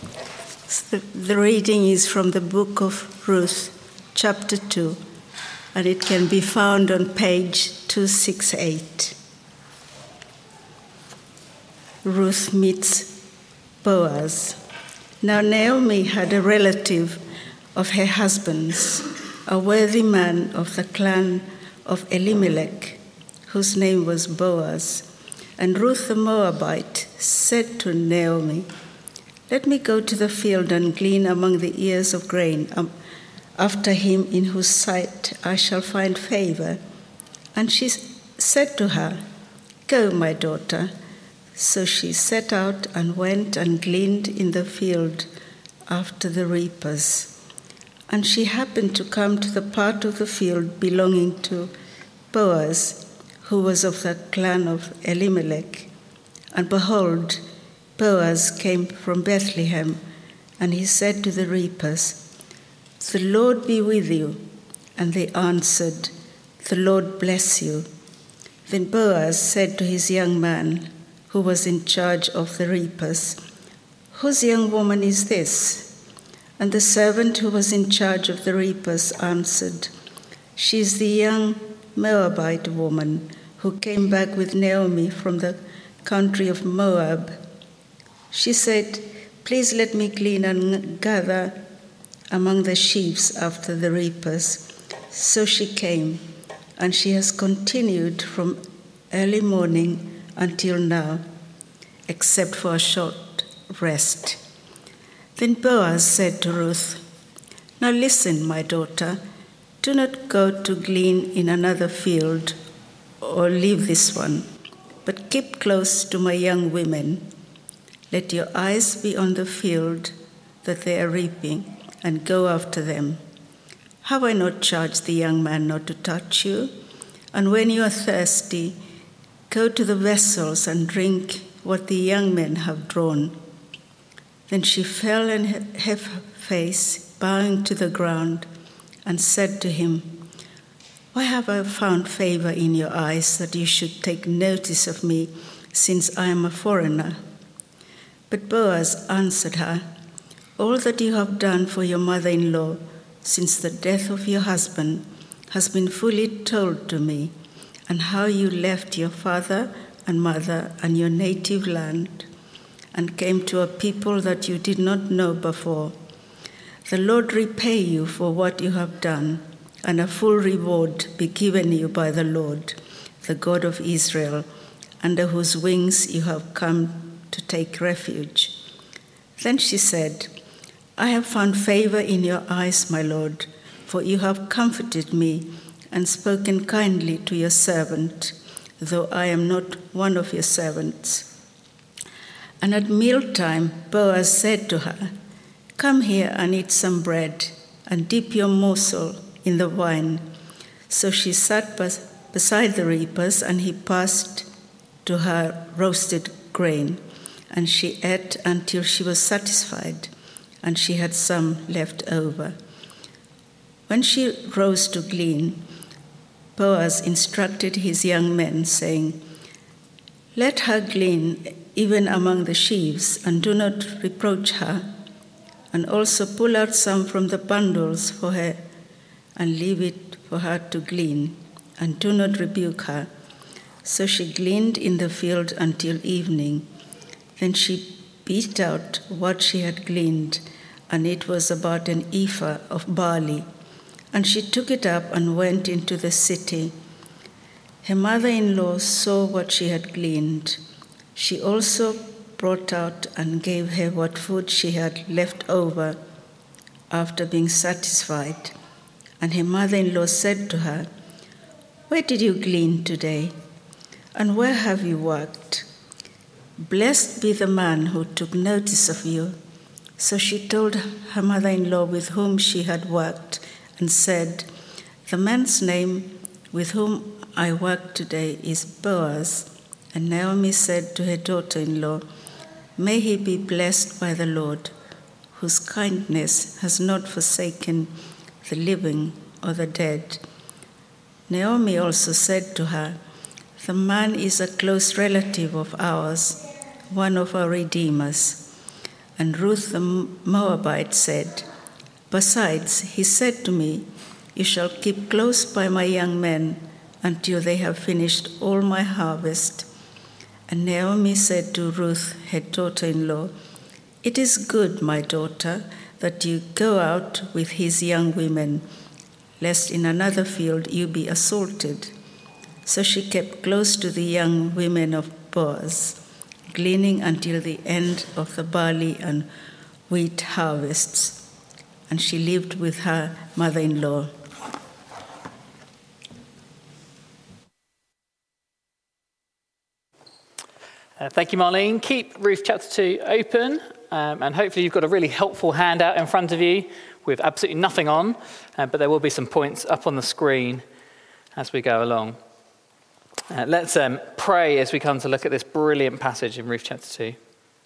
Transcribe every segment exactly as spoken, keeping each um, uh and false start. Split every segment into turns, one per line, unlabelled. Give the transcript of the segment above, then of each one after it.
The, the reading is from the book of Ruth, chapter two, and it can be found on page two sixty-eight. Ruth meets Boaz. Now Naomi had a relative of her husband's, a worthy man of the clan of Elimelech, whose name was Boaz. And Ruth the Moabite said to Naomi, "Let me go to the field and glean among the ears of grain um, after him in whose sight I shall find favor." And she said to her, "Go, my daughter." So she set out and went and gleaned in the field after the reapers. And she happened to come to the part of the field belonging to Boaz, who was of the clan of Elimelech. And behold, Boaz came from Bethlehem, and he said to the reapers, "The Lord be with you." And they answered, "The Lord bless you." Then Boaz said to his young man, who was in charge of the reapers, "Whose young woman is this?" And the servant who was in charge of the reapers answered, "She is the young Moabite woman who came back with Naomi from the country of Moab. She said, 'Please let me glean and gather among the sheaves after the reapers.' So she came, and she has continued from early morning until now, except for a short rest." Then Boaz said to Ruth, "Now listen, my daughter, do not go to glean in another field or leave this one, but keep close to my young women. Let your eyes be on the field that they are reaping, and go after them. Have I not charged the young man not to touch you? And when you are thirsty, go to the vessels and drink what the young men have drawn." Then she fell on her face, bowing to the ground, and said to him, "Why have I found favor in your eyes that you should take notice of me, since I am a foreigner?" But Boaz answered her, "All that you have done for your mother-in-law since the death of your husband has been fully told to me, and how you left your father and mother and your native land and came to a people that you did not know before. The Lord repay you for what you have done, and a full reward be given you by the Lord, the God of Israel, under whose wings you have come to take refuge." Then she said, "I have found favor in your eyes, my Lord, for you have comforted me and spoken kindly to your servant, though I am not one of your servants." And at mealtime Boaz said to her, "Come here and eat some bread, and dip your morsel in the wine." So she sat bes- beside the reapers, and he passed to her roasted grain, and she ate until she was satisfied, and she had some left over. When she rose to glean, Boaz instructed his young men, saying, "Let her glean even among the sheaves, and do not reproach her. And also pull out some from the bundles for her, and leave it for her to glean, and do not rebuke her." So she gleaned in the field until evening. Then she beat out what she had gleaned, and it was about an ephah of barley. And she took it up and went into the city. Her mother-in-law saw what she had gleaned. She also brought out and gave her what food she had left over after being satisfied. And her mother-in-law said to her, "Where did you glean today? And where have you worked? Blessed be the man who took notice of you." So she told her mother-in-law with whom she had worked, and said, "The man's name with whom I work today is Boaz." And Naomi said to her daughter-in-law, "May he be blessed by the Lord, whose kindness has not forsaken the living or the dead." Naomi also said to her, "The man is a close relative of ours, one of our redeemers." And Ruth the Moabite said, "Besides, he said to me, 'You shall keep close by my young men until they have finished all my harvest.'" And Naomi said to Ruth, her daughter-in-law, "It is good, my daughter, that you go out with his young women, lest in another field you be assaulted." So she kept close to the young women of Boaz, gleaning until the end of the barley and wheat harvests. And she lived with her mother-in-law.
Uh, thank you, Marlene. Keep Ruth chapter two open, um, and hopefully you've got a really helpful handout in front of you with absolutely nothing on, uh, but there will be some points up on the screen as we go along. Uh, let's um, pray as we come to look at this brilliant passage in Ruth chapter two.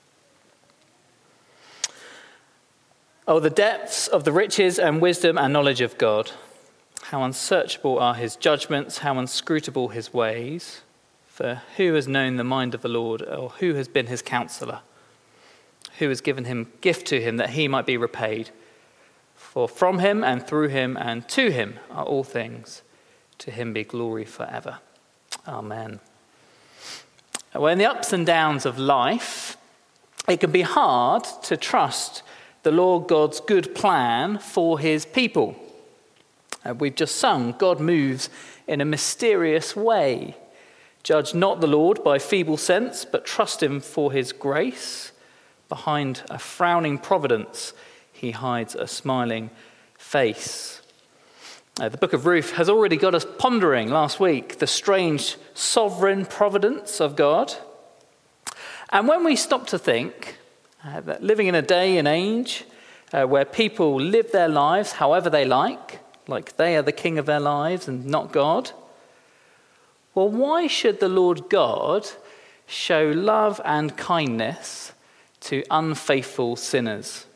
Oh, the depths of the riches and wisdom and knowledge of God. How unsearchable are his judgments, how inscrutable his ways. For who has known the mind of the Lord, or who has been his counselor? Who has given him gift to him that he might be repaid? For from him and through him and to him are all things. To him be glory forever. Amen. Well, in the ups and downs of life, it can be hard to trust the Lord God's good plan for his people. Uh, we've just sung, God moves in a mysterious way. Judge not the Lord by feeble sense, but trust him for his grace. Behind a frowning providence, he hides a smiling face. Uh, the book of Ruth has already got us pondering last week the strange sovereign providence of God. And when we stop to think uh, that living in a day and age uh, where people live their lives however they like, like they are the king of their lives and not God, well, why should the Lord God show love and kindness to unfaithful sinners?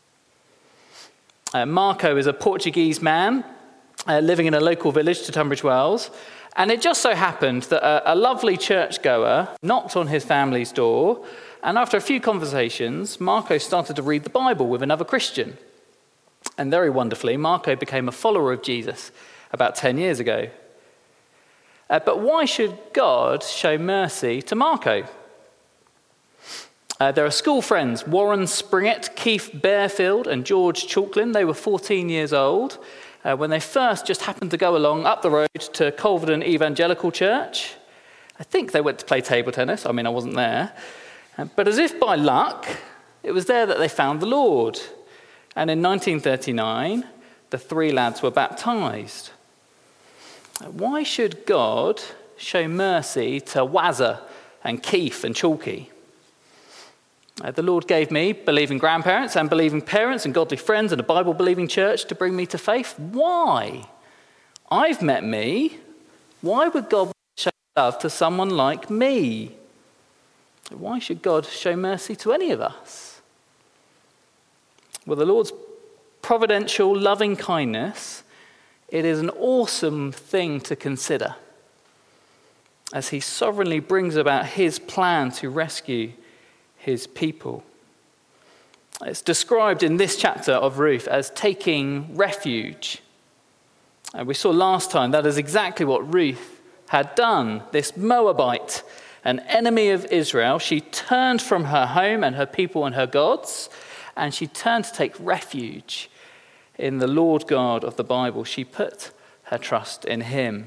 Uh, Marco is a Portuguese man uh, living in a local village to Tunbridge Wells, and it just so happened that a, a lovely churchgoer knocked on his family's door, and after a few conversations, Marco started to read the Bible with another Christian. And very wonderfully, Marco became a follower of Jesus about ten years ago. Uh, but why should God show mercy to Marco? Uh, there are school friends, Warren Springett, Keith Bearfield, and George Chalklin. They were fourteen years old uh, when they first just happened to go along up the road to Colverton Evangelical Church. I think they went to play table tennis. I mean, I wasn't there. Uh, but as if by luck, it was there that they found the Lord. And in nineteen thirty-nine, the three lads were baptized. Why should God show mercy to Wazza and Keith and Chalky? Uh, the Lord gave me believing grandparents and believing parents and godly friends and a Bible-believing church to bring me to faith. Why? I've met me. Why would God show love to someone like me? Why should God show mercy to any of us? Well, the Lord's providential loving kindness, it is an awesome thing to consider as he sovereignly brings about his plan to rescue his people. It's described in this chapter of Ruth as taking refuge. And we saw last time that is exactly what Ruth had done. This Moabite, an enemy of Israel, she turned from her home and her people and her gods, and she turned to take refuge in the Lord God of the Bible. She put her trust in him.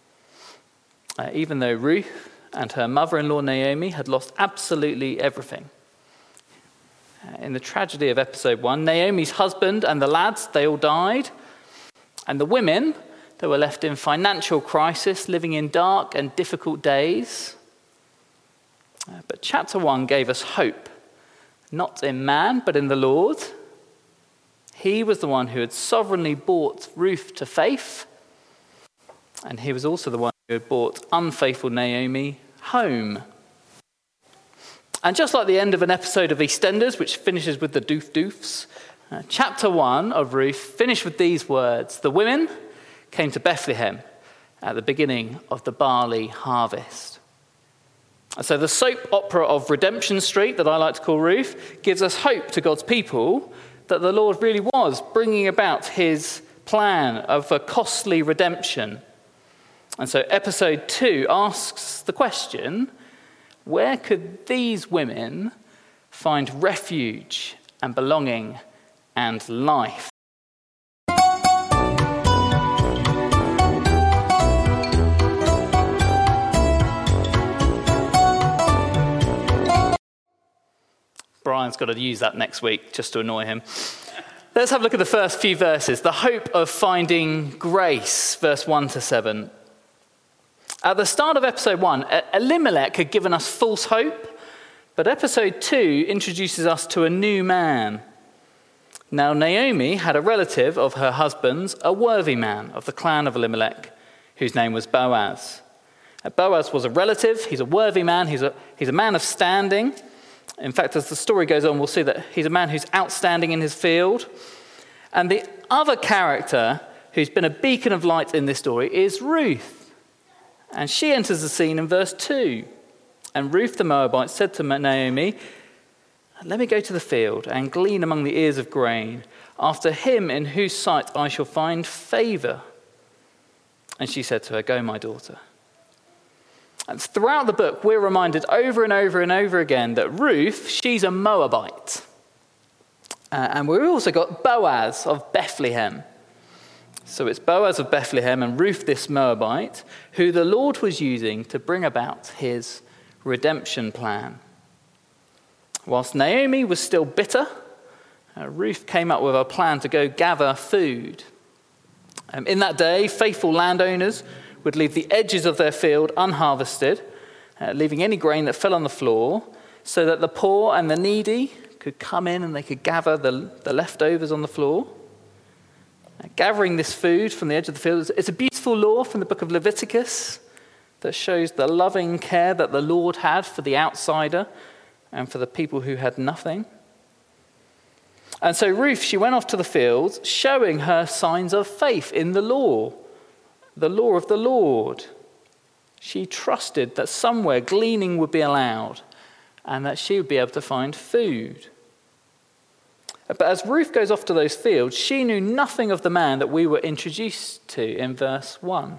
Uh, even though Ruth and her mother-in-law Naomi had lost absolutely everything. Uh, in the tragedy of episode one, Naomi's husband and the lads, they all died. And the women, they were left in financial crisis, living in dark and difficult days. Uh, but chapter one gave us hope, not in man, but in the Lord. He was the one who had sovereignly brought Ruth to faith, and he was also the one who had brought unfaithful Naomi home. And just like the end of an episode of EastEnders, which finishes with the doof doofs, uh, chapter one of Ruth finished with these words: the women came to Bethlehem at the beginning of the barley harvest. So the soap opera of Redemption Street, that I like to call Ruth, gives us hope to God's people that the Lord really was bringing about his plan of a costly redemption. And so episode two asks the question, where could these women find refuge and belonging and life? Brian's got to use that next week just to annoy him. Let's have a look at the first few verses. The hope of finding grace, verse one to seven. At the start of episode one, Elimelech had given us false hope, but episode two introduces us to a new man. Now, Naomi had a relative of her husband's, a worthy man of the clan of Elimelech, whose name was Boaz. Boaz was a relative, he's a worthy man, he's a, he's a man of standing. In fact, as the story goes on, we'll see that he's a man who's outstanding in his field. And the other character who's been a beacon of light in this story is Ruth. And she enters the scene in verse two. And Ruth the Moabite said to Naomi, "Let me go to the field and glean among the ears of grain, after him in whose sight I shall find favor." And she said to her, "Go, my daughter." And throughout the book, we're reminded over and over and over again that Ruth, she's a Moabite. Uh, and we've also got Boaz of Bethlehem. So it's Boaz of Bethlehem and Ruth, this Moabite, who the Lord was using to bring about his redemption plan. Whilst Naomi was still bitter, uh, Ruth came up with a plan to go gather food. Um, in that day, faithful landowners would leave the edges of their field unharvested, uh, leaving any grain that fell on the floor, so that the poor and the needy could come in and they could gather the, the leftovers on the floor. Uh, gathering this food from the edge of the field is a beautiful law from the book of Leviticus that shows the loving care that the Lord had for the outsider and for the people who had nothing. And so Ruth, she went off to the fields, showing her signs of faith in the law. The law of the Lord. She trusted that somewhere gleaning would be allowed and that she would be able to find food. But as Ruth goes off to those fields, she knew nothing of the man that we were introduced to in verse one.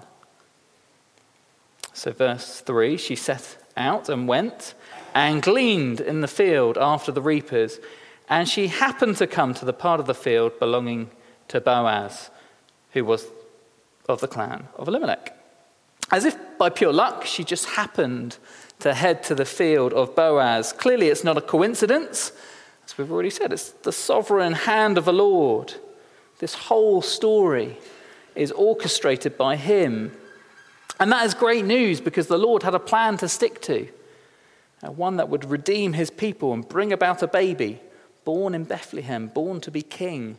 So verse three, she set out and went and gleaned in the field after the reapers, and she happened to come to the part of the field belonging to Boaz, who was of the clan of Elimelech. As if by pure luck, she just happened to head to the field of Boaz. Clearly, it's not a coincidence. As we've already said, it's the sovereign hand of the Lord. This whole story is orchestrated by him. And that is great news because the Lord had a plan to stick to. One that would redeem his people and bring about a baby born in Bethlehem, born to be king.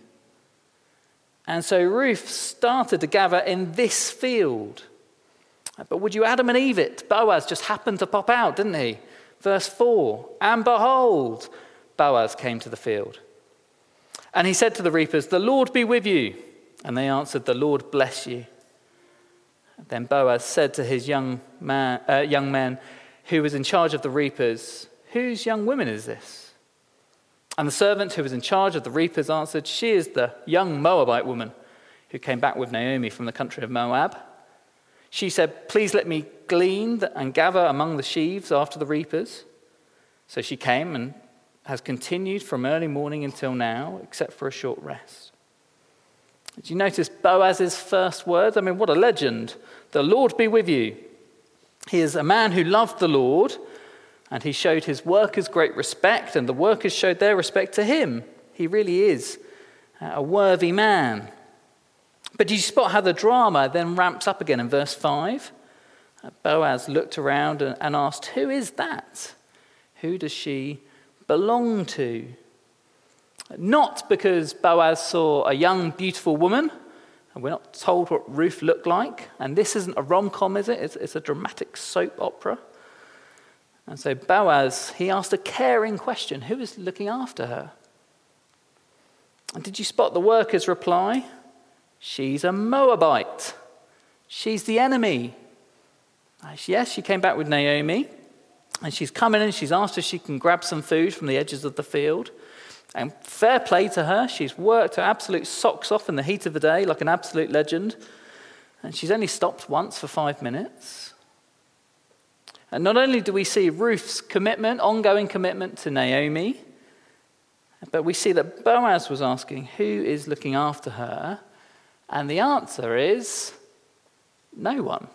And so Ruth started to gather in this field. But would you Adam and Eve it? Boaz just happened to pop out, didn't he? Verse four, and behold, Boaz came to the field. And he said to the reapers, "The Lord be with you." And they answered, "The Lord bless you." Then Boaz said to his young man, uh, young man who was in charge of the reapers, "Whose young woman is this?" And the servant who was in charge of the reapers answered, "She is the young Moabite woman who came back with Naomi from the country of Moab. She said, 'Please let me glean and gather among the sheaves after the reapers.' So she came and has continued from early morning until now, except for a short rest." Did you notice Boaz's first words? I mean, what a legend. "The Lord be with you." He is a man who loved the Lord, and he showed his workers great respect, and the workers showed their respect to him. He really is a worthy man. But did you spot how the drama then ramps up again in verse five? Boaz looked around and asked, "Who is that? Who does she belong to?" Not because Boaz saw a young, beautiful woman, and we're not told what Ruth looked like. And this isn't a rom-com, is it? It's, it's a dramatic soap opera. And so Boaz, he asked a caring question. Who is looking after her? And did you spot the workers' reply? She's a Moabite. She's the enemy. Yes, she came back with Naomi. And she's come in and she's asked if she can grab some food from the edges of the field. And fair play to her, she's worked her absolute socks off in the heat of the day like an absolute legend. And she's only stopped once for five minutes. And not only do we see Ruth's commitment, ongoing commitment to Naomi, but we see that Boaz was asking who is looking after her. And the answer is no one.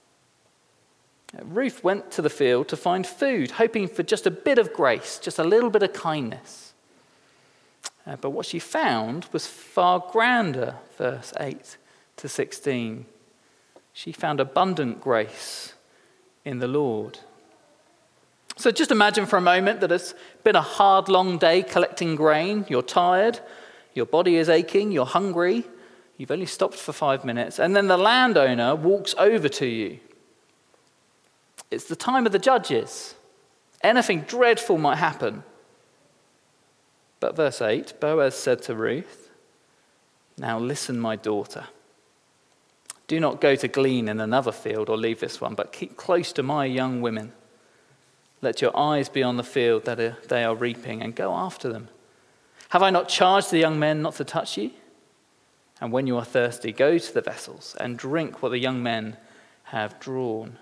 Ruth went to the field to find food, hoping for just a bit of grace, just a little bit of kindness. Uh, but what she found was far grander, verse eight to sixteen. She found abundant grace in the Lord. So just imagine for a moment that it's been a hard, long day collecting grain. You're tired, your body is aching, you're hungry, you've only stopped for five minutes, and then the landowner walks over to you. It's the time of the judges. Anything dreadful might happen. But verse eight, Boaz said to Ruth, "Now listen, my daughter. Do not go to glean in another field or leave this one, but keep close to my young women. Let your eyes be on the field that they are reaping and go after them. Have I not charged the young men not to touch you? And when you are thirsty, go to the vessels and drink what the young men have drawn."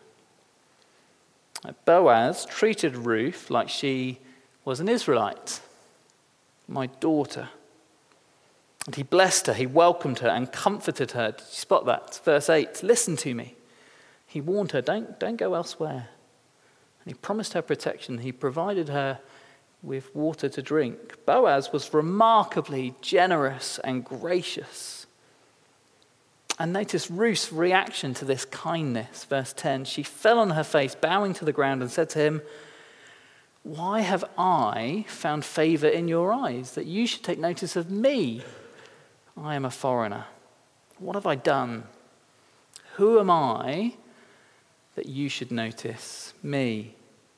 Boaz treated Ruth like she was an Israelite, my daughter. And he blessed her, he welcomed her and comforted her. Did you spot that? Verse eight, listen to me. He warned her, don't, don't go elsewhere. And he promised her protection. He provided her with water to drink. Boaz was remarkably generous and gracious. And notice Ruth's reaction to this kindness. Verse ten, she fell on her face, bowing to the ground, and said to him, "Why have I found favor in your eyes, that you should take notice of me? I am a foreigner. What have I done? Who am I that you should notice me?"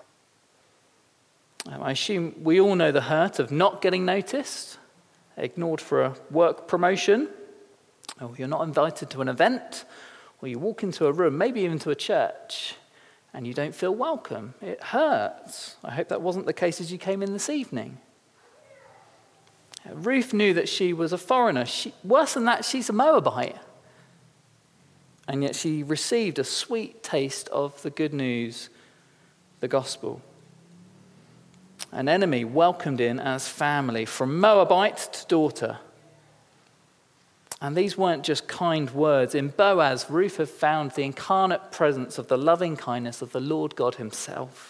I assume we all know the hurt of not getting noticed, ignored for a work promotion, or you're not invited to an event, or you walk into a room, maybe even to a church, and you don't feel welcome. It hurts. I hope that wasn't the case as you came in this evening. Ruth knew that she was a foreigner. She, worse than that, she's a Moabite. And yet she received a sweet taste of the good news, the gospel. An enemy welcomed in as family, from Moabite to daughter. And these weren't just kind words. In Boaz, Ruth had found the incarnate presence of the loving kindness of the Lord God himself.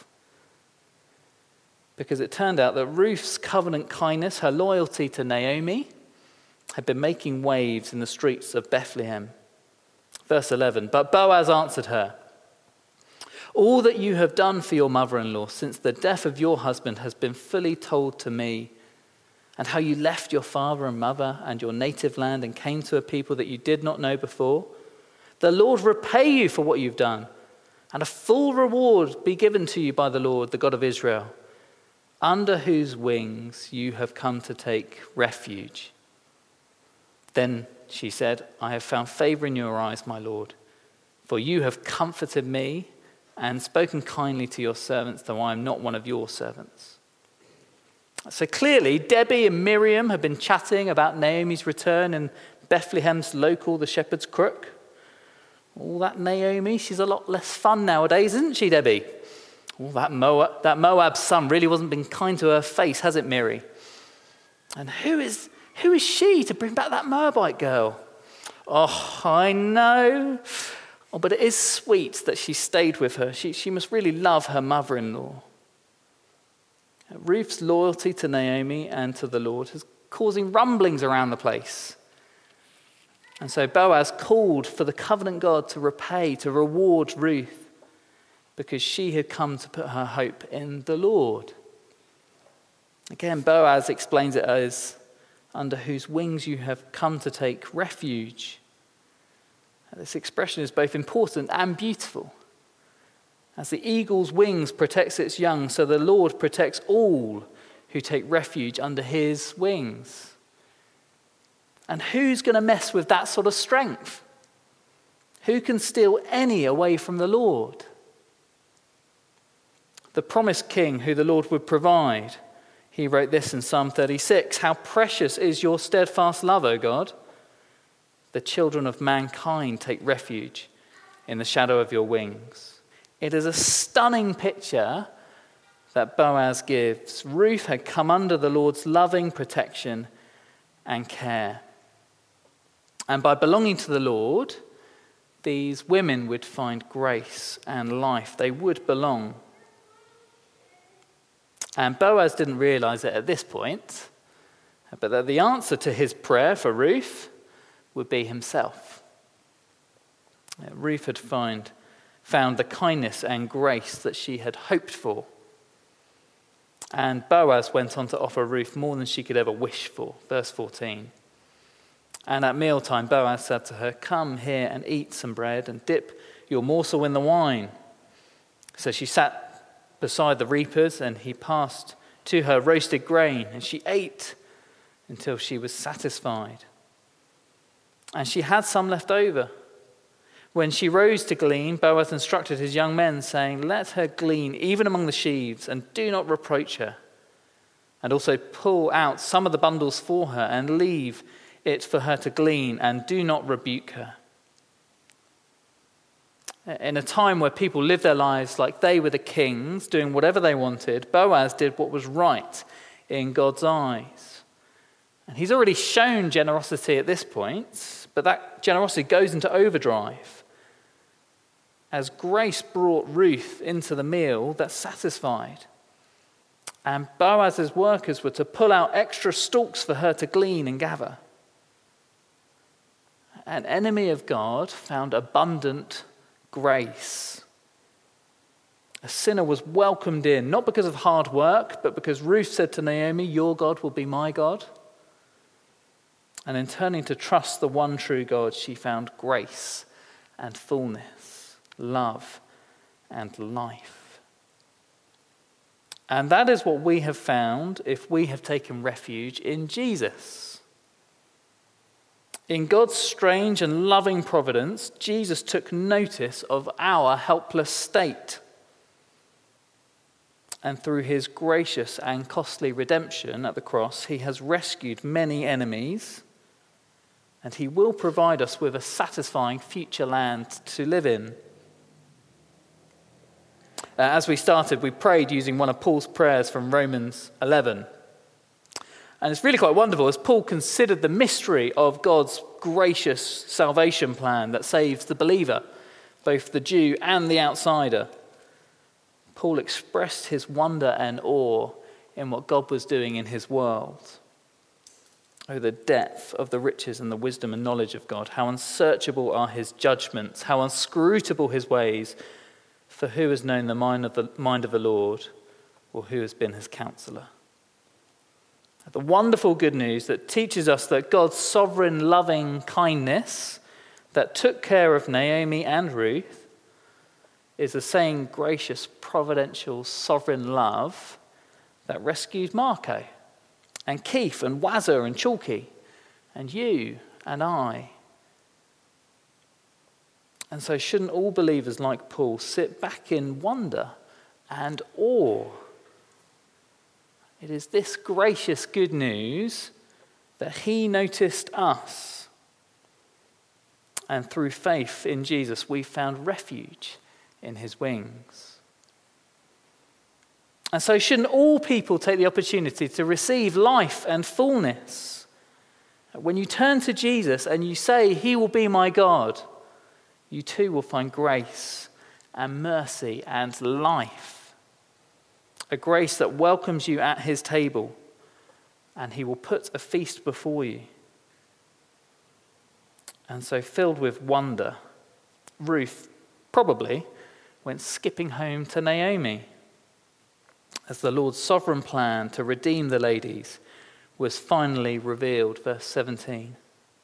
Because it turned out that Ruth's covenant kindness, her loyalty to Naomi, had been making waves in the streets of Bethlehem. Verse eleven, but Boaz answered her, "All that you have done for your mother-in-law since the death of your husband has been fully told to me, and how you left your father and mother and your native land and came to a people that you did not know before. The Lord repay you for what you've done, and a full reward be given to you by the Lord, the God of Israel, under whose wings you have come to take refuge." Then she said, "I have found favor in your eyes, my Lord, for you have comforted me and spoken kindly to your servants, though I am not one of your servants." So clearly, Debbie and Miriam have been chatting about Naomi's return in Bethlehem's local, the Shepherd's Crook. All that Naomi, she's a lot less fun nowadays, isn't she, Debbie? All that Moab, that Moab son really wasn't been kind to her face, has it, Miri? And who is who is she to bring back that Moabite girl? Oh, I know. Oh, but it is sweet that she stayed with her. She, she must really love her mother-in-law. Ruth's loyalty to Naomi and to the Lord is causing rumblings around the place. And so Boaz called for the covenant God to repay, to reward Ruth, because she had come to put her hope in the Lord. Again, Boaz explains it as, under whose wings you have come to take refuge. This expression is both important and beautiful. As the eagle's wings protects its young, so the Lord protects all who take refuge under his wings. And who's going to mess with that sort of strength? Who can steal any away from the Lord? the promised king who the Lord would provide. He wrote this in Psalm thirty-six, "How precious is your steadfast love, O God! The children of mankind take refuge in the shadow of your wings." It is a stunning picture that Boaz gives. Ruth had come under the Lord's loving protection and care. And by belonging to the Lord, these women would find grace and life. They would belong. And Boaz didn't realize it at this point, but that the answer to his prayer for Ruth would be himself. Ruth had find, found the kindness and grace that she had hoped for. And Boaz went on to offer Ruth more than she could ever wish for. Verse fourteen. And at mealtime, Boaz said to her, "Come here and eat some bread and dip your morsel in the wine." So she sat beside the reapers, and he passed to her roasted grain, and she ate until she was satisfied. And she had some left over. When she rose to glean, Boaz instructed his young men, saying, "Let her glean even among the sheaves, and do not reproach her. And also pull out some of the bundles for her, and leave it for her to glean, and do not rebuke her." In a time where people lived their lives like they were the kings, doing whatever they wanted, Boaz did what was right in God's eyes. And he's already shown generosity at this point, but that generosity goes into overdrive as grace brought Ruth into the meal that satisfied. And Boaz's workers were to pull out extra stalks for her to glean and gather. An enemy of God found abundant grace. A sinner was welcomed in, not because of hard work, but because Ruth said to Naomi, "Your God will be my God." And in turning to trust the one true God, she found grace and fullness, love and life. And that is what we have found if we have taken refuge in Jesus. In God's strange and loving providence, Jesus took notice of our helpless state. And through his gracious and costly redemption at the cross, he has rescued many enemies, and he will provide us with a satisfying future land to live in. Uh, as we started, we prayed using one of Paul's prayers from Romans eleven. And it's really quite wonderful as Paul considered the mystery of God's gracious salvation plan that saves the believer, both the Jew and the outsider. Paul expressed his wonder and awe in what God was doing in his world. Oh, the depth of the riches and the wisdom and knowledge of God. How unsearchable are his judgments, how inscrutable his ways. For who has known the mind of the mind of the Lord, or who has been his counselor? The wonderful good news that teaches us that God's sovereign loving kindness that took care of Naomi and Ruth is the same gracious, providential, sovereign love that rescued Marco and Keith and Wazza and Chalky and you and I. And so shouldn't all believers like Paul sit back in wonder and awe? It is this gracious good news that he noticed us. And through faith in Jesus, we found refuge in his wings. And so shouldn't all people take the opportunity to receive life and fullness? When you turn to Jesus and you say, "He will be my God," you too will find grace and mercy and life. A grace that welcomes you at his table, and he will put a feast before you. And so, filled with wonder, Ruth probably went skipping home to Naomi as the Lord's sovereign plan to redeem the ladies was finally revealed. Verse seventeen.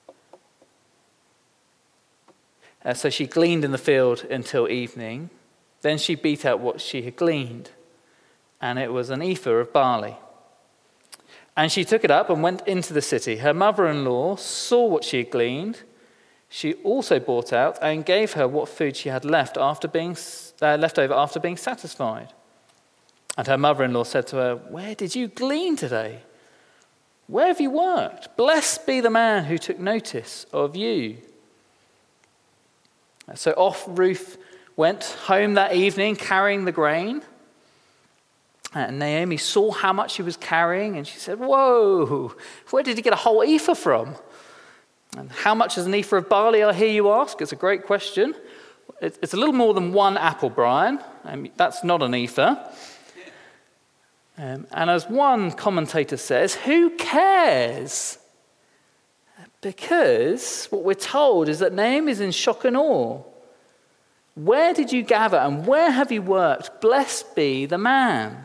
Uh, so she gleaned in the field until evening. Then she beat out what she had gleaned, and it was an ephah of barley. And she took it up and went into the city. Her mother-in-law saw what she had gleaned. She also brought out and gave her what food she had left after being uh, left over after being satisfied. And her mother-in-law said to her, "Where did you glean today? Where have you worked? Blessed be the man who took notice of you." So off Ruth went home that evening carrying the grain. And Naomi saw how much she was carrying, and she said, "Whoa, where did you get a whole ephah from? And how much is an ephah of barley, I hear you ask?" It's a great question. It's a little more than one apple, Brian. Um, that's not an ephah. Um, and as one commentator says, who cares? Because what we're told is that Naomi's in shock and awe. Where did you gather and where have you worked? Blessed be the man.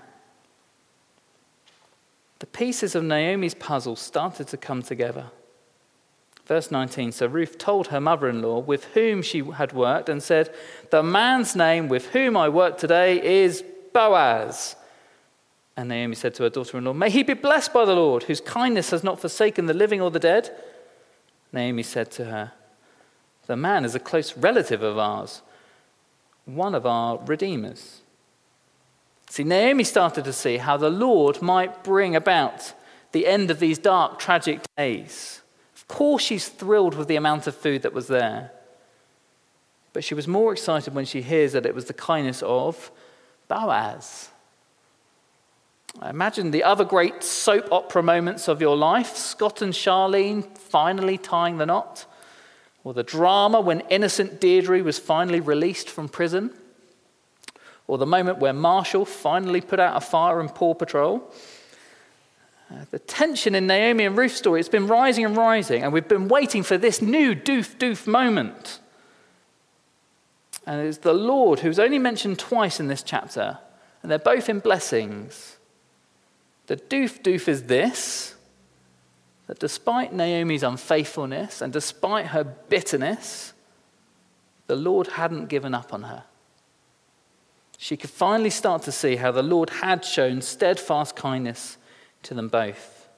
The pieces of Naomi's puzzle started to come together. Verse nineteen, so Ruth told her mother-in-law with whom she had worked and said, "The man's name with whom I work today is Boaz." And Naomi said to her daughter-in-law, "May he be blessed by the Lord, whose kindness has not forsaken the living or the dead." Naomi said to her, "The man is a close relative of ours, one of our redeemers." See, Naomi started to see how the Lord might bring about the end of these dark, tragic days. Of course, she's thrilled with the amount of food that was there. But she was more excited when she hears that it was the kindness of Boaz. Imagine the other great soap opera moments of your life, Scott and Charlene finally tying the knot, or the drama when innocent Deirdre was finally released from prison, or the moment where Marshall finally put out a fire in Paw Patrol. Uh, the tension in Naomi and Ruth's story, it's been rising and rising, and we've been waiting for this new doof doof moment. And it's the Lord who's only mentioned twice in this chapter, and they're both in blessings. The doof doof is this, that despite Naomi's unfaithfulness and despite her bitterness, the Lord hadn't given up on her. She could finally start to see how the Lord had shown steadfast kindness to them both.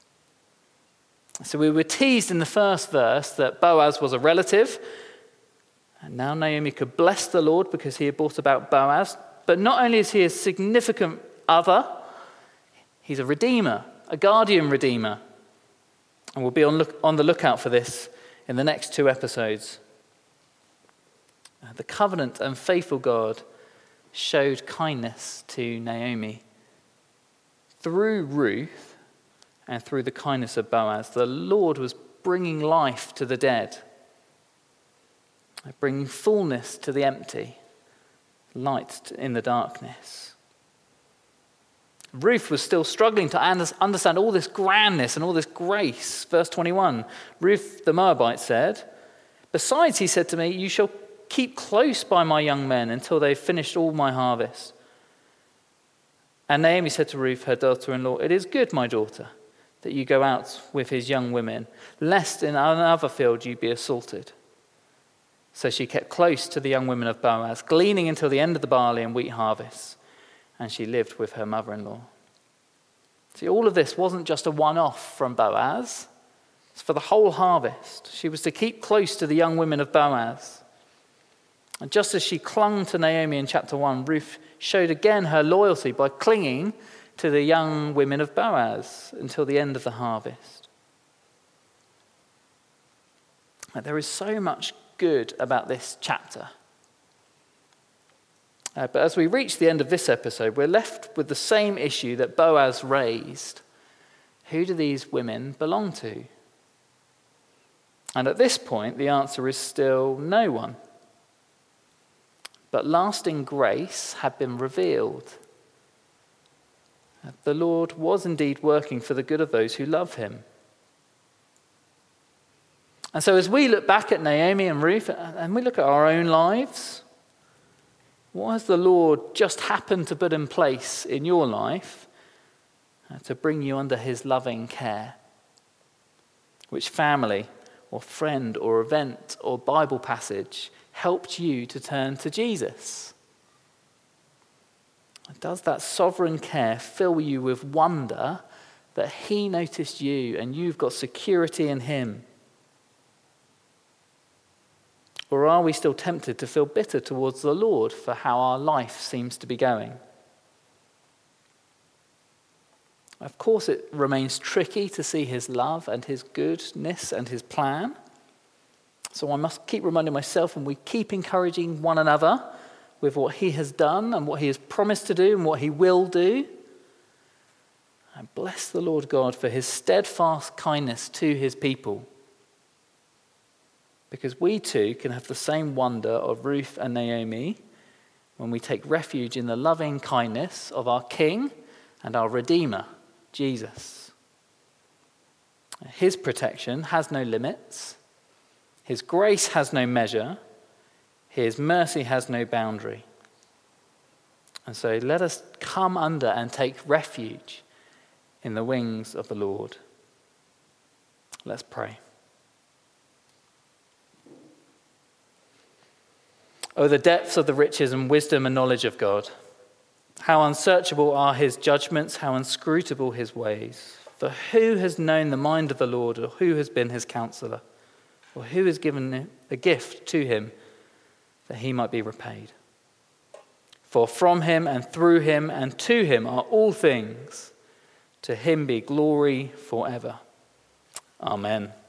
So we were teased in the first verse that Boaz was a relative, and now Naomi could bless the Lord because he had brought about Boaz. But not only is he a significant other, he's a redeemer, a guardian redeemer. And we'll be on, look, on the lookout for this in the next two episodes. The covenant and faithful God showed kindness to Naomi. Through Ruth and through the kindness of Boaz, the Lord was bringing life to the dead, bringing fullness to the empty, light in the darkness. Ruth was still struggling to understand all this grandness and all this grace. Verse twenty-one, Ruth the Moabite said, "Besides, he said to me, you shall keep close by my young men until they've finished all my harvest." And Naomi said to Ruth, her daughter-in-law, "It is good, my daughter, that you go out with his young women, lest in another field you be assaulted." So she kept close to the young women of Boaz, gleaning until the end of the barley and wheat harvests, and she lived with her mother-in-law. See, all of this wasn't just a one-off from Boaz. It's for the whole harvest. She was to keep close to the young women of Boaz. And just as she clung to Naomi in chapter one, Ruth showed again her loyalty by clinging to the young women of Boaz until the end of the harvest. Now, there is so much good about this chapter. Uh, but as we reach the end of this episode, we're left with the same issue that Boaz raised. Who do these women belong to? And at this point, the answer is still no one. But lasting grace had been revealed. The Lord was indeed working for the good of those who love him. And so as we look back at Naomi and Ruth, and we look at our own lives, what has the Lord just happened to put in place in your life to bring you under his loving care? Which family or friend or event or Bible passage helped you to turn to Jesus? Does that sovereign care fill you with wonder that he noticed you and you've got security in him? Or are we still tempted to feel bitter towards the Lord for how our life seems to be going? Of course, it remains tricky to see his love and his goodness and his plan. So I must keep reminding myself, and we keep encouraging one another with what he has done and what he has promised to do and what he will do. And bless the Lord God for his steadfast kindness to his people. Because we too can have the same wonder of Ruth and Naomi when we take refuge in the loving kindness of our King and our Redeemer, Jesus. His protection has no limits. His grace has no measure. His mercy has no boundary. And so let us come under and take refuge in the wings of the Lord. Let's pray. Oh, the depths of the riches and wisdom and knowledge of God. How unsearchable are his judgments, how inscrutable his ways. For who has known the mind of the Lord, or who has been his counselor? Or who has given a gift to him that he might be repaid? For from him and through him and to him are all things. To him be glory forever. Amen.